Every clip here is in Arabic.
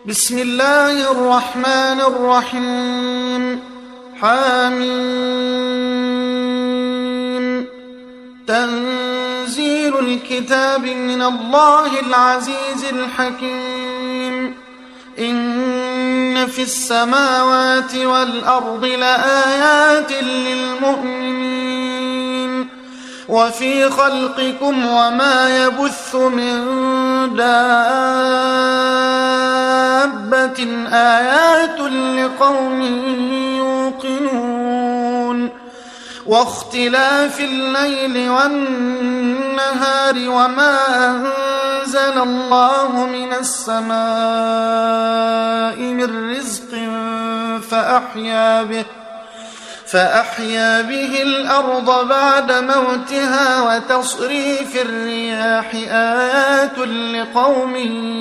بسم الله الرحمن الرحيم. حميم. تنزيل الكتاب من الله العزيز الحكيم. إن في السماوات والأرض لآيات للمؤمنين وفي خلقكم وما يبث من دابة آيات لقوم يوقنون واختلاف الليل والنهار وما أنزل الله من السماء من رزق فأحيا به الأرض بعد موتها وتصريف الرياح آيات لقوم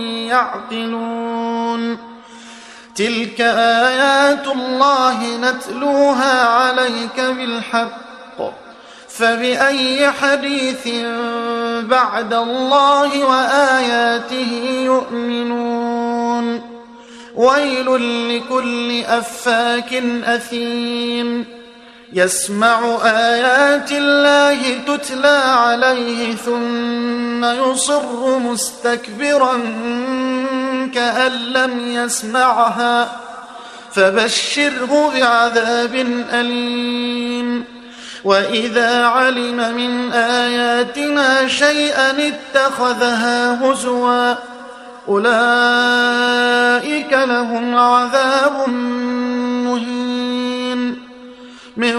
يعقلون. تلك آيات الله نتلوها عليك بالحق فبأي حديث بعد الله وآياته يؤمنون. ويل لكل أفاك أثيم يسمع آيات الله تتلى عليه ثم يصر مستكبرا كأن لم يسمعها فبشره بعذاب أليم. وإذا علم من آياتنا شيئا اتخذها هزوا أولئك لهم عذاب مهين من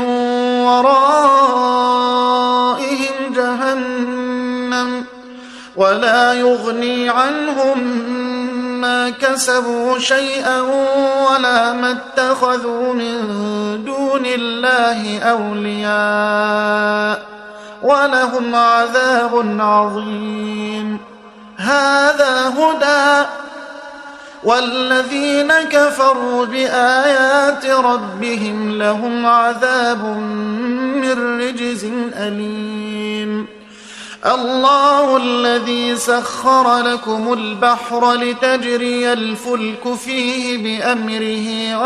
ورائهم جهنم ولا يغني عنهم ما كسبوا شيئا ولا ما اتخذوا من دون الله أولياء ولهم عذاب عظيم. هذا هدى والذين كفروا بآيات ربهم لهم عذاب من رجز أليم. الله الذي سخر لكم البحر لتجري الفلك فيه بأمره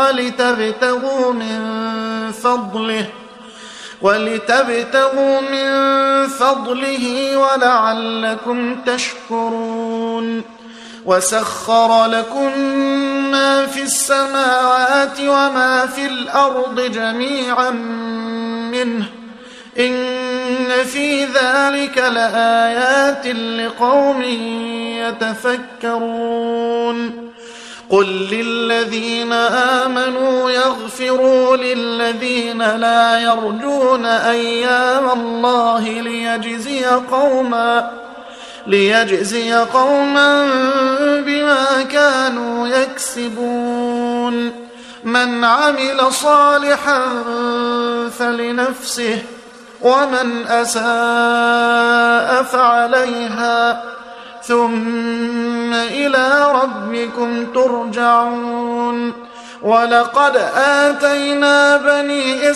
ولتبتغوا من فضله ولعلكم تشكرون. وسخر لكم ما في السماوات وما في الأرض جميعا منه إن في ذلك لآيات لقوم يتفكرون. قل للذين آمنوا يغفروا للذين لا يرجون أيام الله ليجزي قوما بما كانوا يكسبون. من عمل صالحا فلنفسه ومن أساء فعليها ثم إلى ربكم ترجعون. ولقد آتينا بني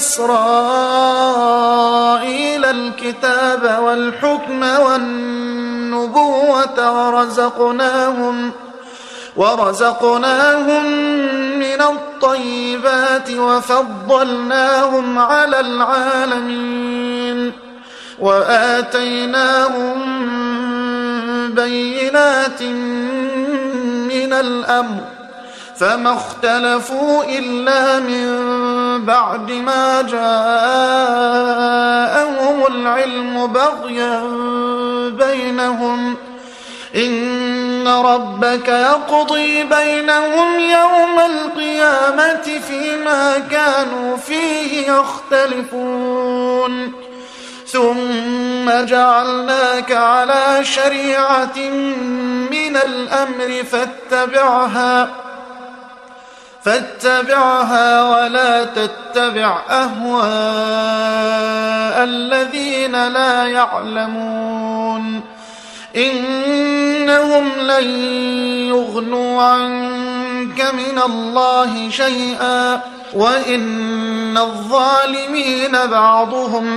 إسرائيل الكتاب والحكم والنبوة ورزقناهم من الطيبات وفضلناهم على العالمين وآتيناهم بينات من الأمر فما اختلفوا إلا من بعد ما جاءهم العلم بغيا بينهم. إن ربك يقضي بينهم يوم القيامة فيما كانوا فيه يختلفون. ثم جعلناك على شريعة من الأمر فاتبعها ولا تتبع أهواء الذين لا يعلمون. إنهم لن يغنوا عنك من الله شيئا وإن الظالمين بعضهم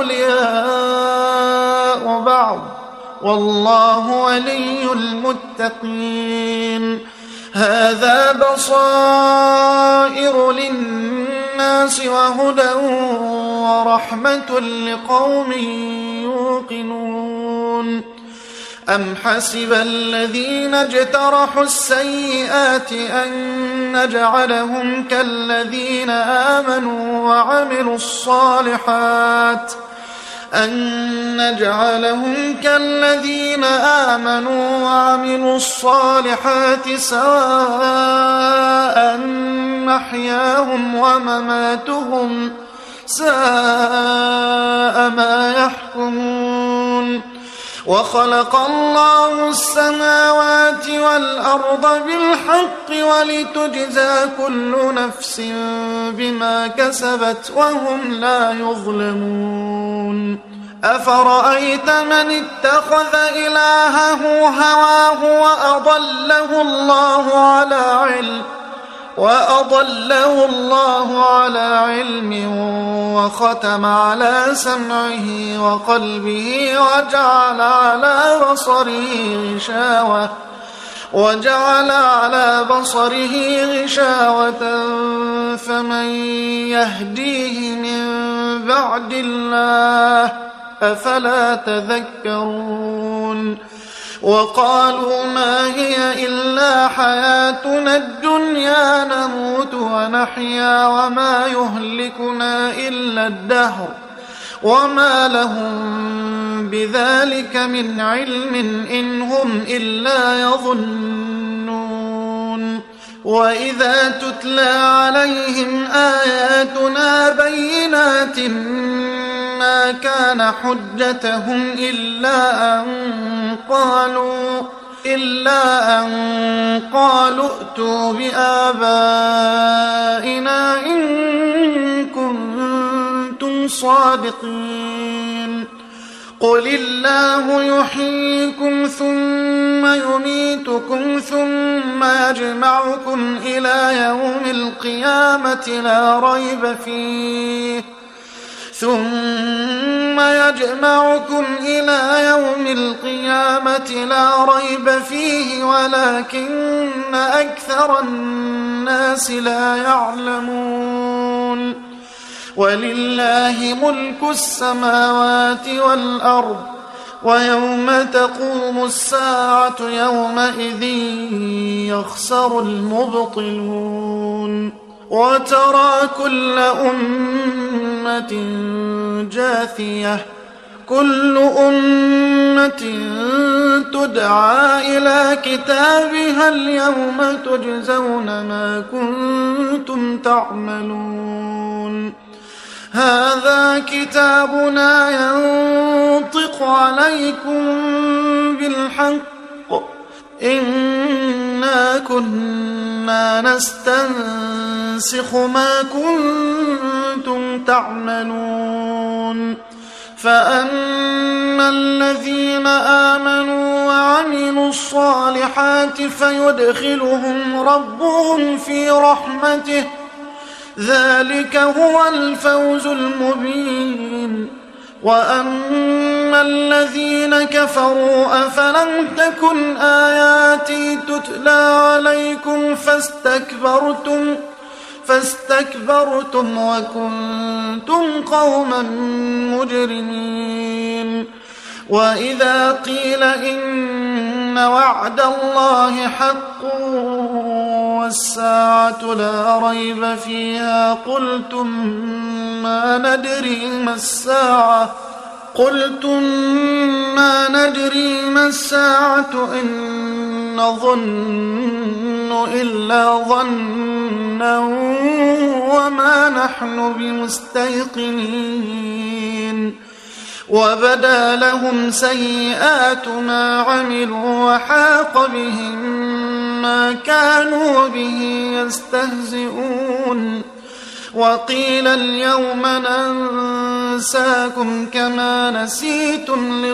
أولياء بعض والله ولي المتقين. هذا بصائر للناس وهدى ورحمة لقوم يوقنون أم حسب الذين اجترحوا السيئات أن نجعلهم كالذين آمنوا وعملوا الصالحات سواء محياهم ومماتهم ساء ما يحكمون وخلق الله السماوات والأرض بالحق ولتجزى كل نفس بما كسبت وهم لا يظلمون أفرأيت من اتخذ إلهه هواه وأضله الله على علم وختم على سمعه وقلبه وجعل على بصره غشاوة فمن يهديه من بعد الله أفلا تذكرون وقالوا ما هي إلا حياتنا الدنيا نموت ونحيا وما يهلكنا إلا الدهر وما لهم بذلك من علم إن هم إلا يظنون وإذا تتلى عليهم آياتنا بينات ما كان حجتهم إلا أن قالوا ائتوا بآبائنا إن كنتم صادقين قل الله يحييكم ثم يميتكم ثم يجمعكم إلى يوم القيامة لا ريب فيه ولكن أكثر الناس لا يعلمون ولله ملك السماوات والأرض ويوم تقوم الساعة يومئذ يخسر المبطلون وترى كل أمة جاثية كل أمة تدعى إلى كتابها اليوم تجزون ما كنتم تعملون هذا كتابنا ينطق عليكم بالحق إنا كنا نستنسخ ما كنتم تعملون فأما الذين آمنوا وعملوا الصالحات فيدخلهم ربهم في رحمته ذلك هو الفوز المبين وأما الذين كفروا أفلم تكن آياتي تتلى عليكم فاستكبرتم وكنتم قوما مجرمين وإذا قيل إن وعد الله حق والساعة لا ريب فيها قلتم ما ندري ما الساعة إن نظن إلا ظنا وما نحن بمستيقنين وبدا لهم سيئات ما عملوا وحاق بهم ما كانوا به يستهزئون وقيل اليوم ننساكم كما نسيتم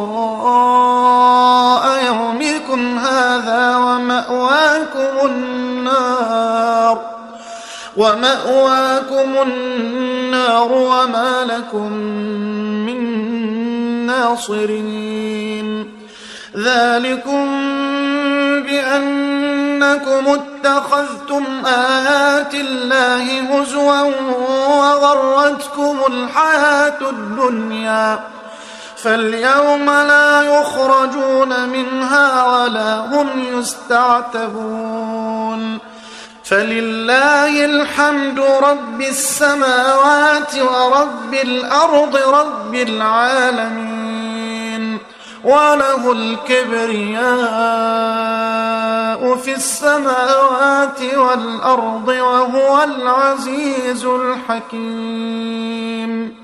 لقاء يومكم هذا ومأواكم النار وما لكم من ناصرين ذلكم بأن إنكم اتخذتم آيات الله هزوا وغرتكم الحياة الدنيا فاليوم لا يخرجون منها ولا هم يستعتبون فلله الحمد رب السماوات ورب الأرض رب العالمين وله الكبرياء في السماوات والأرض وهو العزيز الحكيم